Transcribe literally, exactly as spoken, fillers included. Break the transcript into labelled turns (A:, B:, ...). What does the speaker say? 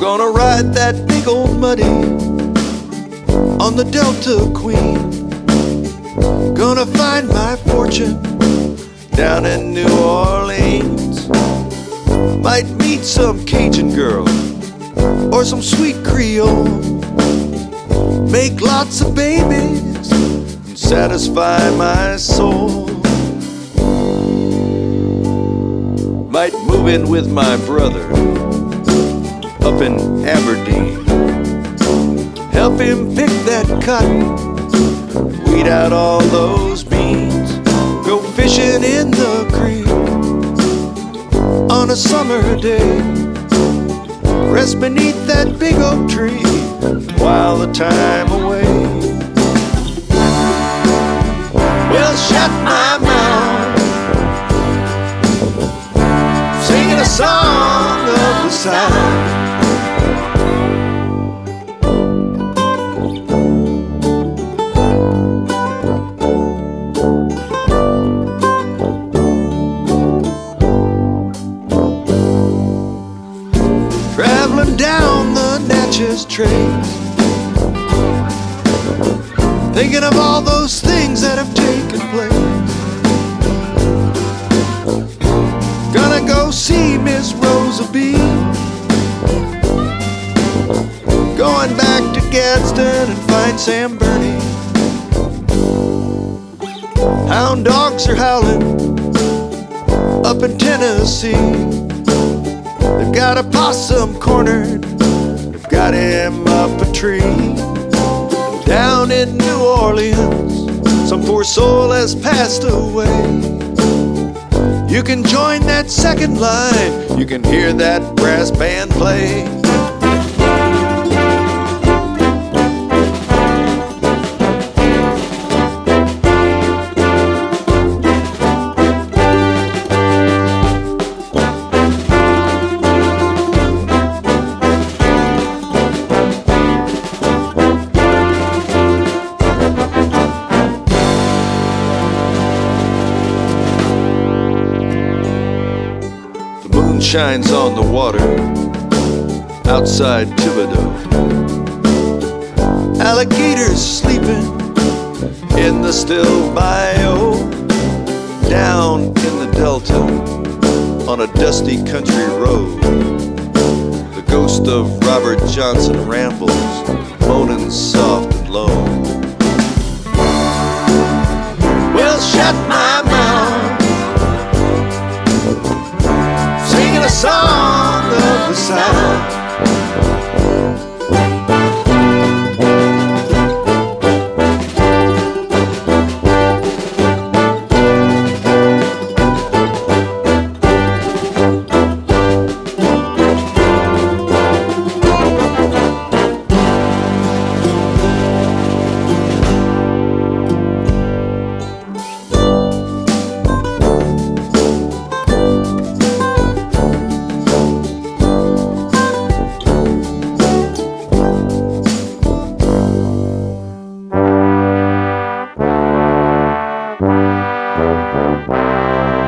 A: Gonna ride that big old muddy on the Delta Queen. Gonna find my fortune down in New Orleans. Might meet some Cajun girl or some sweet Creole. Make lots of babies and satisfy my soul. Might move in with my brother up in Aberdeen. Help him pick that cotton, weed out all those beans. Go fishing in the creek on a summer day. Rest beneath that big oak tree while the time away. Well, shut my mouth, singing a song of the South. Traveling down the Natchez Trace, thinking of all those things that have taken place. Gonna go see Miss Rosa B. Going back to Gadsden and find Sam Burney. Hound dogs are howling up in Tennessee. They've got a possum cornered, they've got him up a tree. Down in New Orleans, some poor soul has passed away. You can join that second line, you can hear that brass band play. Shines on the water outside Thibodeau. Alligators sleeping in the still bayou. Down in the Delta on a dusty country road, the ghost of Robert Johnson rambles, moaning soft and low. Well, shut my mouth, singing a song of the South. Bye.